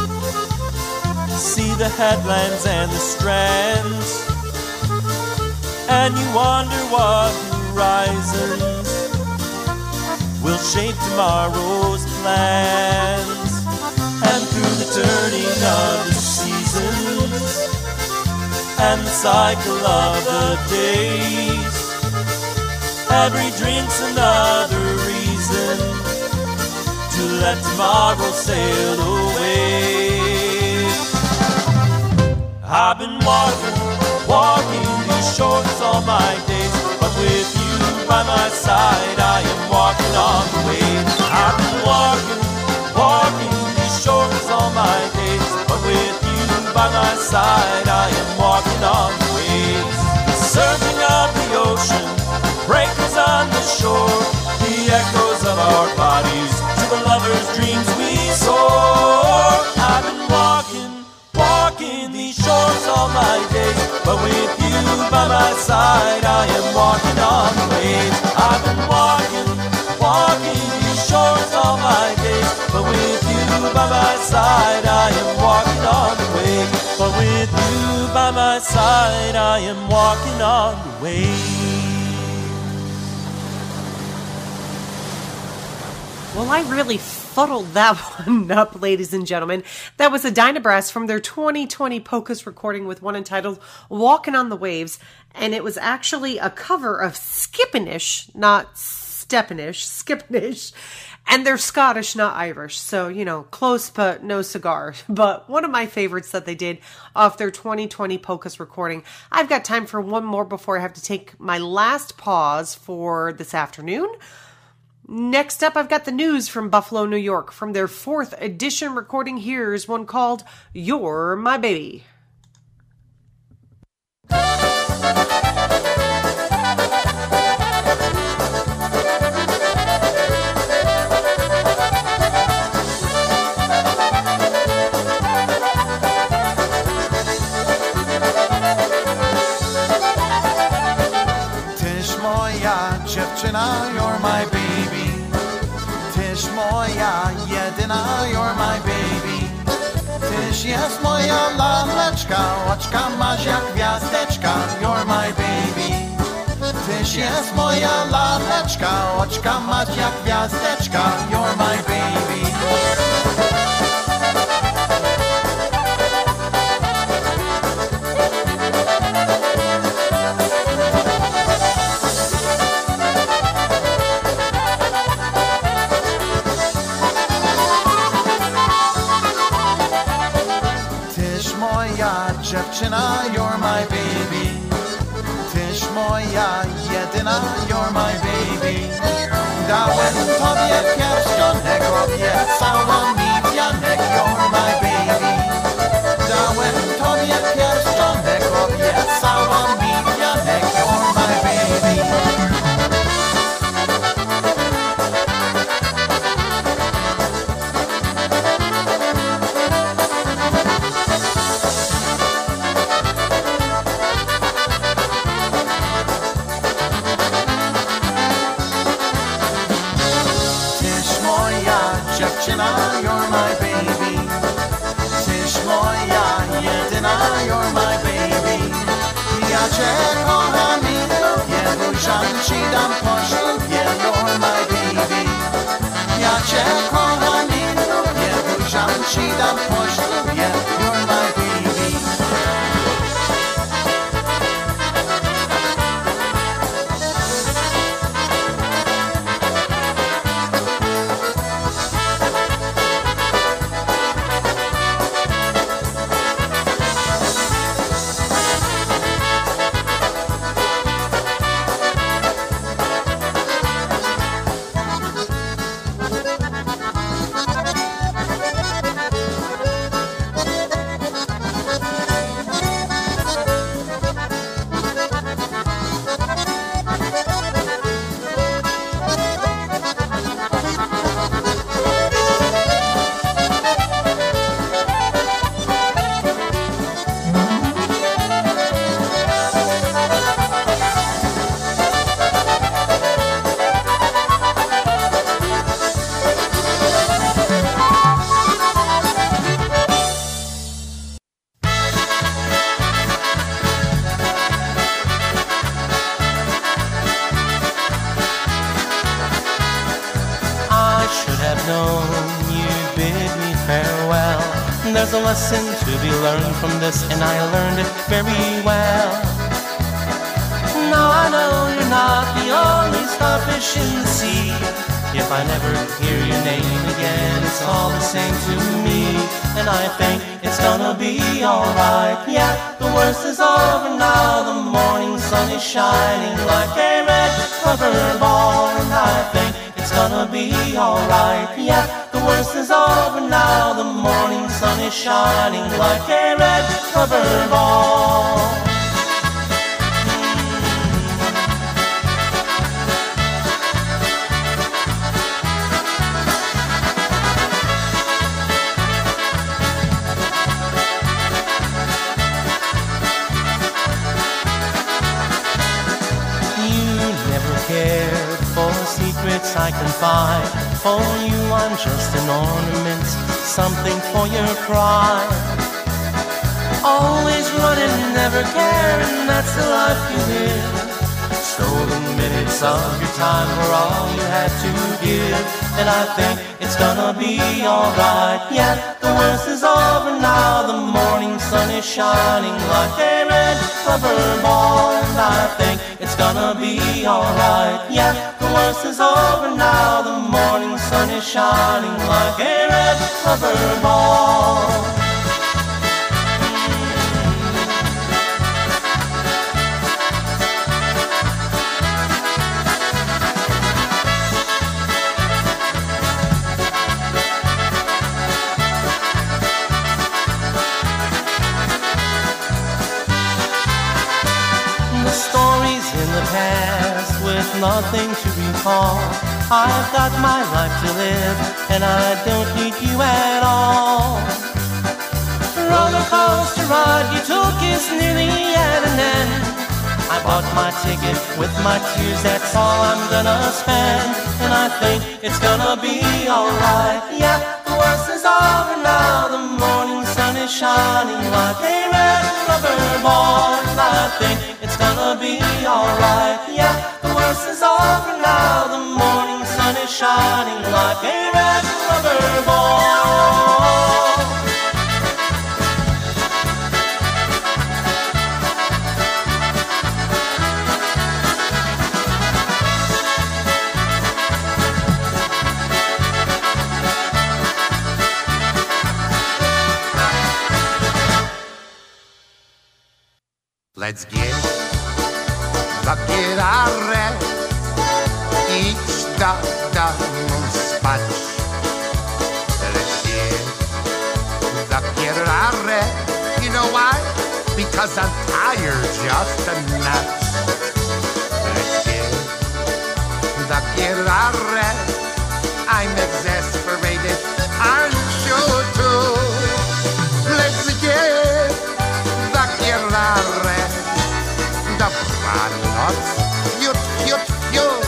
see the headlands and the strands, and you wonder what horizons will shape tomorrow's plans. And through the turning of the seasons and the cycle of the days, every drink's another reason to let tomorrow sail away. I've been walking, walking these shores all my days, but with you by my side, I am walking on the waves. I've been walking, walking these shores all my days, but with you by my side, I am walking on the waves. The surfing of the ocean, breakers on the shore, the echoes of our bodies, the lovers' dreams we soar. I've been walking, walking these shores all my days, but with you by my side, I am walking on the waves. I've been walking, walking these shores all my days, but with you by my side, I am walking on the waves. But with you by my side, I am walking on the waves. Well, I really fuddled that one up, ladies and gentlemen. That was a Dynabrass from their twenty twenty Pocus recording with one entitled Walking on the Waves. And it was actually a cover of Skippinish, not Steppinish, Skippinish. And they're Scottish, not Irish. So, you know, close but no cigar. But one of my favorites that they did off their twenty twenty Pocus recording. I've got time for one more before I have to take my last pause for this afternoon. Next up, I've got the news from Buffalo, New York. From their fourth edition recording, here's one called You're My Baby. Tyś moja dziewczyna, you're my baby. Tyś moja jedyna, you're my baby. Tyś jest moja laleczka, oczka masz jak gwiazdeczka, you're my baby. Tyś jest moja laleczka, oczka masz jak gwiazdeczka, you're my baby. Dziewczyna, you're my baby. Tyś moja jedyna, you're my baby. Dałem tobie pierścionek, obiecała mi wianek, you're my baby. Dałem tobie pierścionek, obiecała mi wianek, you're my baby. You're my baby. Tyś moja jedyna, you're my baby. Ja cię kocham i lubię, buzian ci dam po ślubie, you're my baby. Ja cię kocham i lubię, buzian ci dam po ślubie, you're my baby. There's a lesson to be learned from this, and I learned it very well. Now I know you're not the only starfish in the sea. If I never hear your name again, it's all the same to me. And I think it's gonna be alright. Yeah, the worst is over now. The morning sun is shining like a red rubber ball. And I think it's gonna be alright. Yeah, the worst is over now. The morning sun is shining like a red rubber ball. Secrets I confide. For you I'm just an ornament, something for your pride. Always running, never caring, that's the life you live. Stolen minutes minutes of your time were all you had to give. And I think it's gonna be alright. Yeah, the worst is over now. The morning sun is shining like a red rubber ball. And I think it's gonna be alright. Yeah, the worst is over now. The morning sun is shining like a red rubber ball. Past with nothing to recall. I've got my life to live and I don't need you at all. Roller coaster ride you took is nearly at an end. I bought my ticket with my tears, that's all I'm gonna spend. And I think it's gonna be alright. Yeah, the worst is over now. The morning sun is shining like a red rubber ball. And I think it's gonna be alright. Yeah, the worst is over now. The morning sun is shining like a red rubber ball. Let's get the chitarre, each da da non spaccio. Let's get the chitarre, you know why? Because I'm tired just a notch. Let's get the chitarre, I'm exasperated, aren't you too? Let's get the chitarre. The nuts, cute, cute, cute.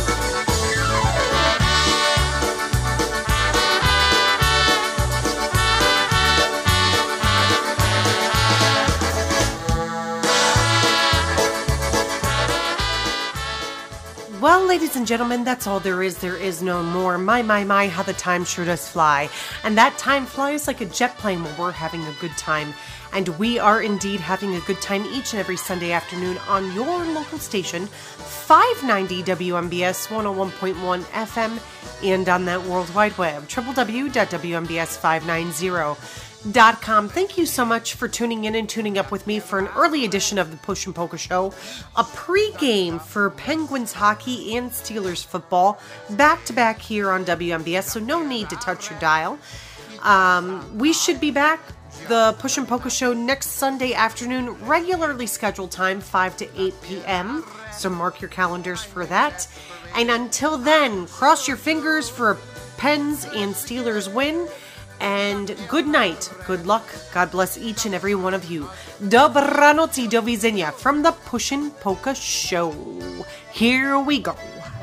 Well, ladies and gentlemen, that's all there is. There is no more. My, my, my, how the time sure does fly. And that time flies like a jet plane when we're having a good time. And we are indeed having a good time each and every Sunday afternoon on your local station, five ninety W M B S one oh one point one F M, and on that World Wide Web, w w w dot w m b s five ninety dot com. Thank you so much for tuning in and tuning up with me for an early edition of the Push and Polka Show, a pregame for Penguins hockey and Steelers football, back-to-back here on W M B S, so no need to touch your dial. Um, we should be back, the Push and Polka Show, next Sunday afternoon, regularly scheduled time, five to eight p.m., so mark your calendars for that. And until then, cross your fingers for a Pens and Steelers win. And good night, good luck, God bless each and every one of you. Dobranoc i do widzenia from the Pushin' Polka Show. Here we go.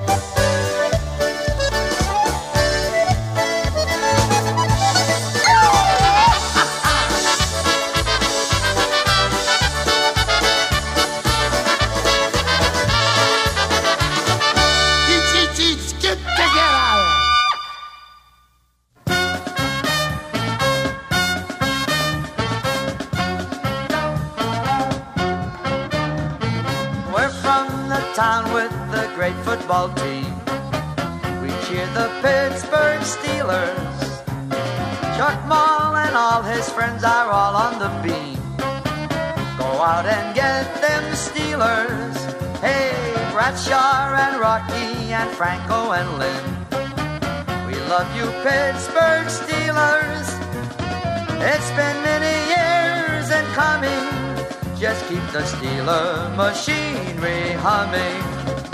Town with the great football team. We cheer the Pittsburgh Steelers. Chuck Moll and all his friends are all on the beam. Go out and get them Steelers. Hey, Bradshaw and Rocky and Franco and Lynn. We love you Pittsburgh Steelers. It's been many years in coming. Just keep the Steeler machinery humming.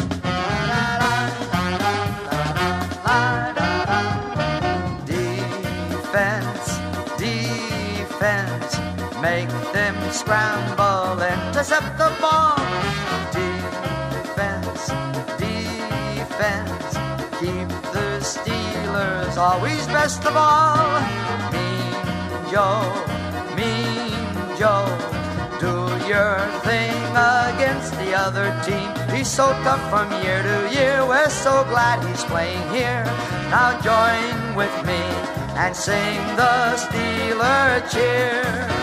Defense, defense, make them scramble, intercept the ball. Defense, defense, keep the Steelers always best of all. Mean Joe, Mean Joe, do your thing against the other team. He's so tough from year to year. We're so glad he's playing here. Now join with me and sing the Steeler cheer.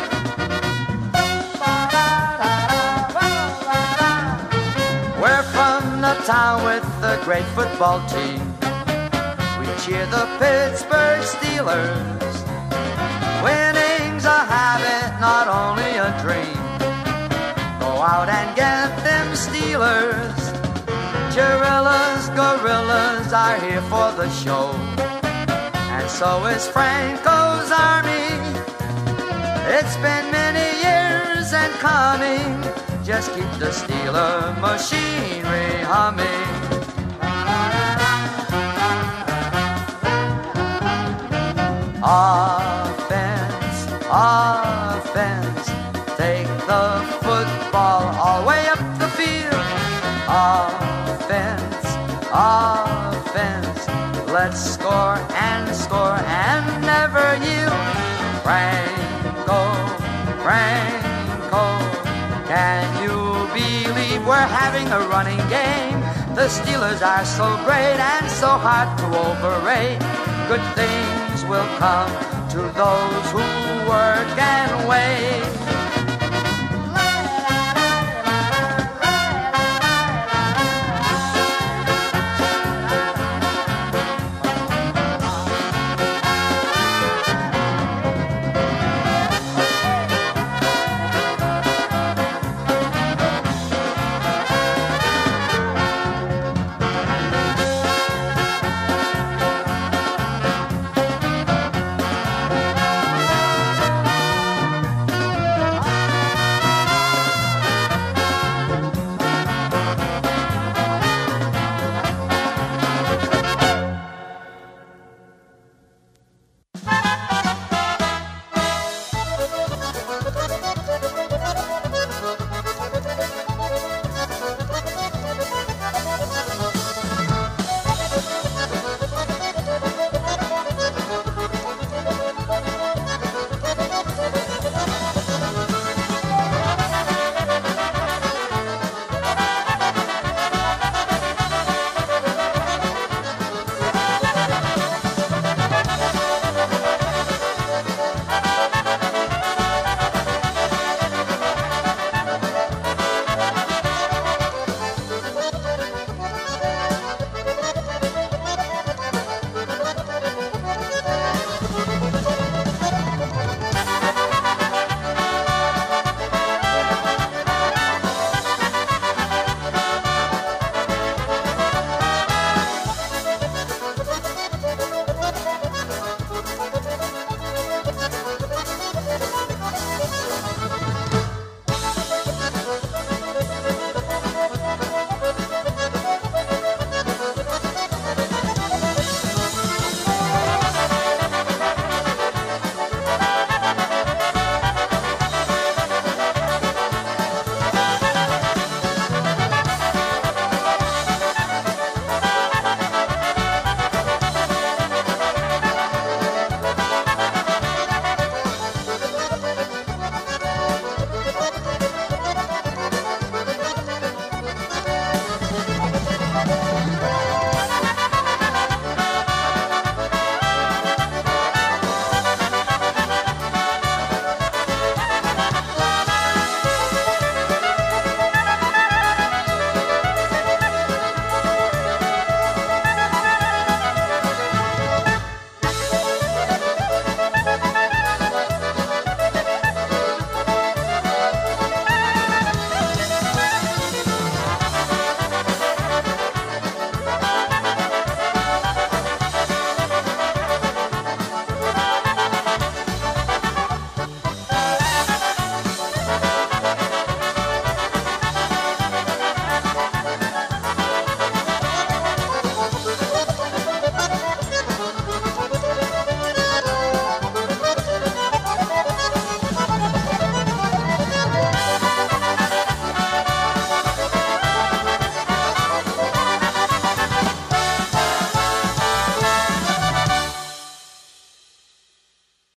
We're from the town with a great football team. We cheer the Pittsburgh Steelers. Winning's a habit, not only a dream. Go out and get them Steelers. Gorillas, gorillas are here for the show. And so is Franco's army. It's been many years and coming. Just keep the Steeler machinery humming. Offense, offense, take the football all the way up the field. Offense, offense, let's score and score and never yield. Franco, Franco, can you believe we're having a running game? The Steelers are so great and so hard to overrate. Good things will come to those who work and wait.